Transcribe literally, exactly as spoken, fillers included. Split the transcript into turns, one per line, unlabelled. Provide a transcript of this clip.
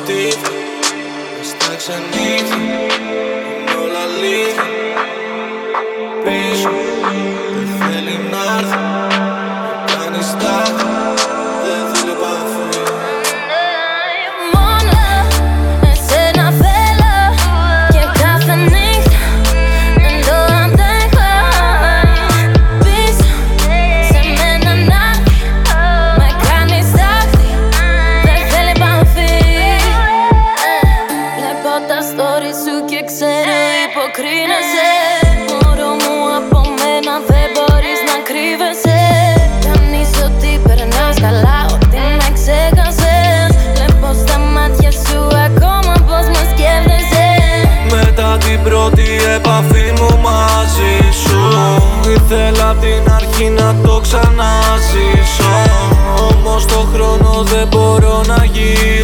τύφλα, μες στα ξενύχτα, είναι όλα αλήθεια. Πίσω, δεν θέλει να'ρθει, με κάνει στάθη, δεν θέλει επαφή.
Μόνο εσένα θέλω και κάθε νύχτα δεν το αντέχω. Πίσω σε μένα να'ρθει, με κάνει στάθη, δεν θέλει επαφή. Βλέπω τα stories σου και ξέρω υποκρίνεσαι. Μωρό μου από μένα δεν μπορείς να κρύβεσαι. Κάνεις ότι περνάς καλά, ότι με ξέχασες. Βλέπω στα μάτια σου ακόμα πως με σκέφτεσαι.
Μετά την πρώτη επαφή μου μαζί σου, ήθελα απ' την αρχή να το ξαναζήσω. Όμως το χρόνο δεν μπορώ να γυρίσω.